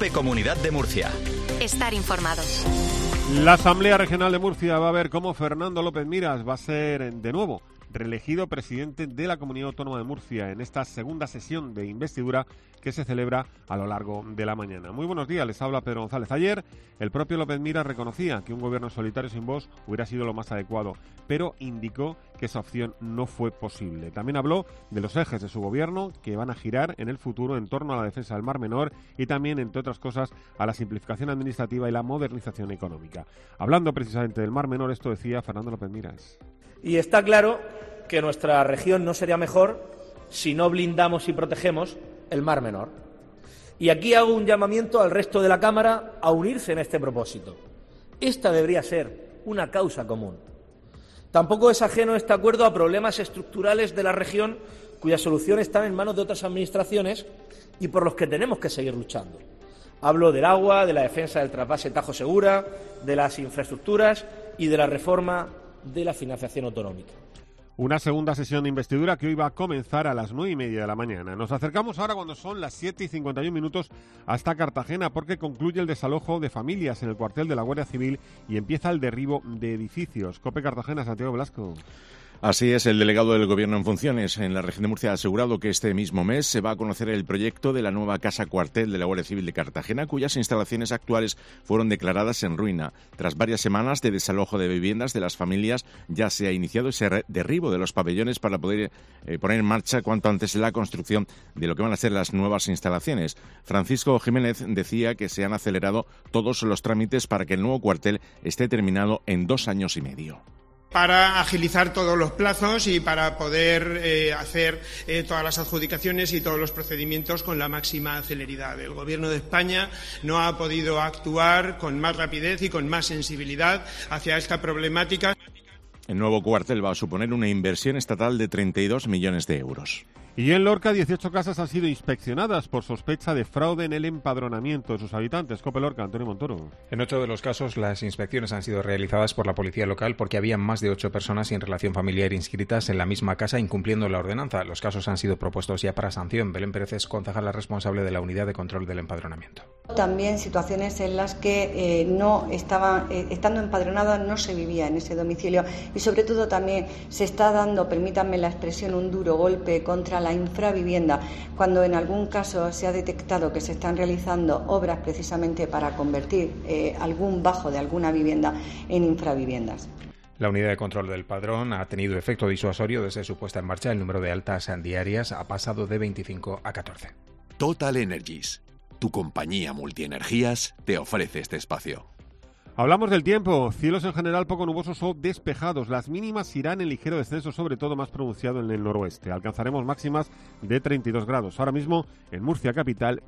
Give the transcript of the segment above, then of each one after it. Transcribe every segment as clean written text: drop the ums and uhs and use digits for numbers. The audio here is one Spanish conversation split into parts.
COPE Comunidad de Murcia. Estar informados. La Asamblea Regional de Murcia va a ver cómo Fernando López Miras va a ser de nuevo reelegido presidente de la Comunidad Autónoma de Murcia en esta segunda sesión de investidura que se celebra a lo largo de la mañana. Muy buenos días, les habla Pedro González. Ayer el propio López Miras reconocía que un gobierno solitario sin voz hubiera sido lo más adecuado, pero indicó que esa opción no fue posible. También habló de los ejes de su gobierno que van a girar en el futuro en torno a la defensa del Mar Menor y también, entre otras cosas, a la simplificación administrativa y la modernización económica. Hablando precisamente del Mar Menor, esto decía Fernando López Miras. Y está claro que nuestra región no sería mejor si no blindamos y protegemos el Mar Menor. Y aquí hago un llamamiento al resto de la Cámara a unirse en este propósito. Esta debería ser una causa común. Tampoco es ajeno este acuerdo a problemas estructurales de la región cuyas soluciones están en manos de otras administraciones y por los que tenemos que seguir luchando. Hablo del agua, de la defensa del trasvase Tajo Segura, de las infraestructuras y de la reforma de la financiación autonómica. Una segunda sesión de investidura que hoy va a comenzar a las 9:30 de la mañana. Nos acercamos ahora, cuando son las 7:51, hasta Cartagena, porque concluye el desalojo de familias en el cuartel de la Guardia Civil y empieza el derribo de edificios. COPE Cartagena, Santiago Velasco. Así es, el delegado del Gobierno en funciones en la región de Murcia ha asegurado que este mismo mes se va a conocer el proyecto de la nueva casa cuartel de la Guardia Civil de Cartagena, cuyas instalaciones actuales fueron declaradas en ruina. Tras varias semanas de desalojo de viviendas de las familias, ya se ha iniciado ese derribo de los pabellones para poder poner en marcha cuanto antes la construcción de lo que van a ser las nuevas instalaciones. Francisco Jiménez decía que se han acelerado todos los trámites para que el nuevo cuartel esté terminado en 2 años y medio. Para agilizar todos los plazos y para poder hacer todas las adjudicaciones y todos los procedimientos con la máxima celeridad. El Gobierno de España no ha podido actuar con más rapidez y con más sensibilidad hacia esta problemática. El nuevo cuartel va a suponer una inversión estatal de 32 millones de euros. Y en Lorca, 18 casas han sido inspeccionadas por sospecha de fraude en el empadronamiento de sus habitantes. COPE Lorca, Antonio Montoro. En 8 de los casos, las inspecciones han sido realizadas por la policía local porque había más de 8 personas sin relación familiar inscritas en la misma casa incumpliendo la ordenanza. Los casos han sido propuestos ya para sanción. Belén Pérez es concejala responsable de la Unidad de Control del Empadronamiento. También situaciones en las que no estaban, estando empadronadas, no se vivía en ese domicilio y sobre todo también se está dando, permítanme la expresión, un duro golpe contra la infravivienda, cuando en algún caso se ha detectado que se están realizando obras precisamente para convertir algún bajo de alguna vivienda en infraviviendas. La unidad de control del padrón ha tenido efecto disuasorio desde su puesta en marcha. El número de altas diarias ha pasado de 25 a 14. Total Energies, tu compañía multienergías, te ofrece este espacio. Hablamos del tiempo. Cielos en general poco nubosos o despejados. Las mínimas irán en ligero descenso, sobre todo más pronunciado en el noroeste. Alcanzaremos máximas de 32 grados. Ahora mismo en Murcia capital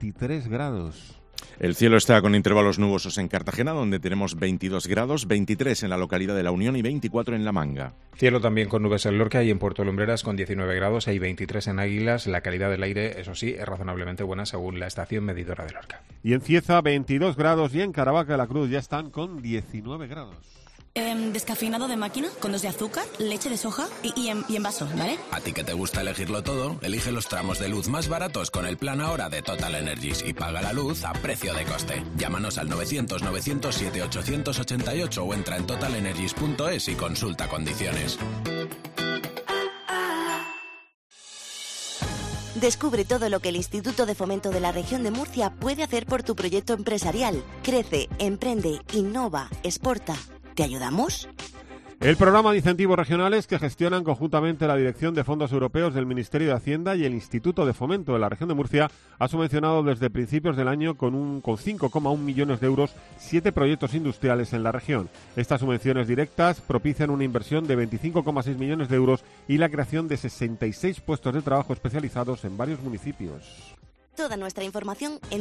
23 grados. El cielo está con intervalos nubosos en Cartagena, donde tenemos 22 grados, 23 en la localidad de La Unión y 24 en La Manga. Cielo también con nubes en Lorca y en Puerto Lumbreras con 19 grados y 23 en Águilas. La calidad del aire, eso sí, es razonablemente buena según la estación medidora de Lorca. Y en Cieza 22 grados y en Caravaca de la Cruz ya están con 19 grados. Descafeinado de máquina, con 2 de azúcar, leche de soja y en vaso, ¿vale? A ti que te gusta elegirlo todo, elige los tramos de luz más baratos con el plan ahora de Total Energies y paga la luz a precio de coste. Llámanos al 900-907-888 o entra en totalenergies.es y consulta condiciones. Descubre todo lo que el Instituto de Fomento de la Región de Murcia puede hacer por tu proyecto empresarial. Crece, emprende, innova, exporta. ¿Te ayudamos? El programa de incentivos regionales que gestionan conjuntamente la Dirección de Fondos Europeos del Ministerio de Hacienda y el Instituto de Fomento de la Región de Murcia ha subvencionado desde principios del año con 5,1 millones de euros 7 proyectos industriales en la región. Estas subvenciones directas propician una inversión de 25,6 millones de euros y la creación de 66 puestos de trabajo especializados en varios municipios. Toda nuestra información en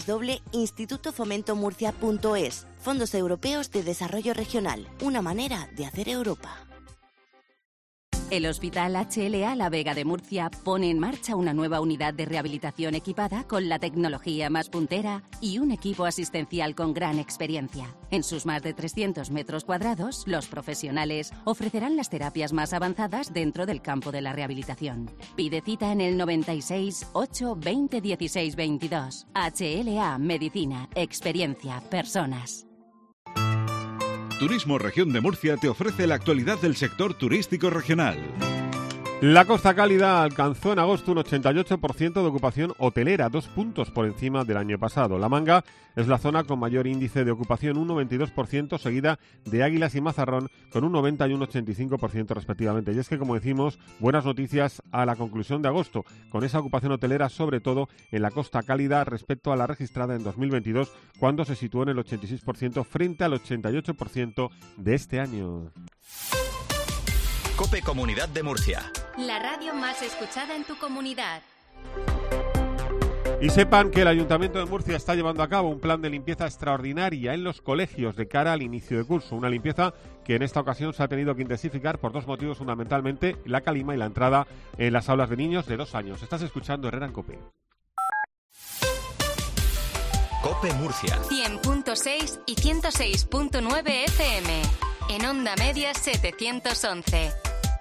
www.institutofomentomurcia.es. Fondos Europeos de Desarrollo Regional. Una manera de hacer Europa. El Hospital HLA La Vega de Murcia pone en marcha una nueva unidad de rehabilitación equipada con la tecnología más puntera y un equipo asistencial con gran experiencia. En sus más de 300 metros cuadrados, los profesionales ofrecerán las terapias más avanzadas dentro del campo de la rehabilitación. Pide cita en el 96 8 20 16 22. HLA Medicina, experiencia, personas. Turismo Región de Murcia te ofrece la actualidad del sector turístico regional. La Costa Cálida alcanzó en agosto un 88% de ocupación hotelera, 2 puntos por encima del año pasado. La Manga es la zona con mayor índice de ocupación, un 92%, seguida de Águilas y Mazarrón con un 90 y un 85% respectivamente. Y es que, como decimos, buenas noticias a la conclusión de agosto, con esa ocupación hotelera sobre todo en la Costa Cálida respecto a la registrada en 2022, cuando se situó en el 86% frente al 88% de este año. COPE Comunidad de Murcia. La radio más escuchada en tu comunidad. Y sepan que el Ayuntamiento de Murcia está llevando a cabo un plan de limpieza extraordinaria en los colegios de cara al inicio de curso. Una limpieza que en esta ocasión se ha tenido que intensificar por 2 motivos, fundamentalmente la calima y la entrada en las aulas de niños de 2 años. Estás escuchando Herrera en COPE. COPE Murcia. 100.6 y 106.9 FM. En Onda Media 711.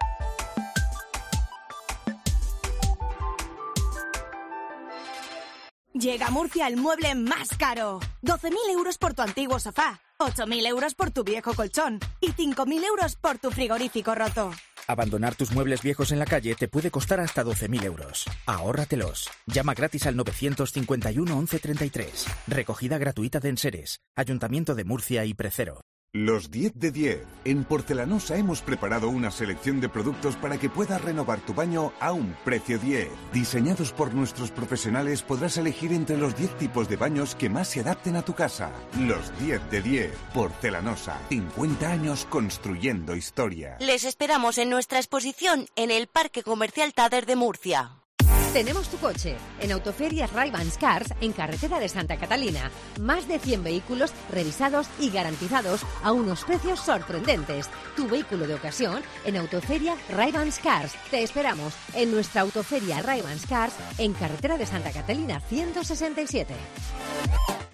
Llega a Murcia el mueble más caro. 12.000 euros por tu antiguo sofá, 8.000 euros por tu viejo colchón y 5.000 euros por tu frigorífico roto. Abandonar tus muebles viejos en la calle te puede costar hasta 12.000 euros. Ahórratelos. Llama gratis al 951 1133. Recogida gratuita de enseres. Ayuntamiento de Murcia y Precero. Los 10 de 10. En Porcelanosa hemos preparado una selección de productos para que puedas renovar tu baño a un precio 10. Diseñados por nuestros profesionales, podrás elegir entre los 10 tipos de baños que más se adapten a tu casa. Los 10 de 10. Porcelanosa. 50 años construyendo historia. Les esperamos en nuestra exposición en el Parque Comercial Tader de Murcia. Tenemos tu coche. En Autoferias Ray-Ban Cars, en carretera de Santa Catalina. Más de 100 vehículos revisados y garantizados a unos precios sorprendentes. Tu vehículo de ocasión en Autoferia Ray-Ban Cars. Te esperamos en nuestra Autoferia Ray-Ban Cars, en carretera de Santa Catalina 167.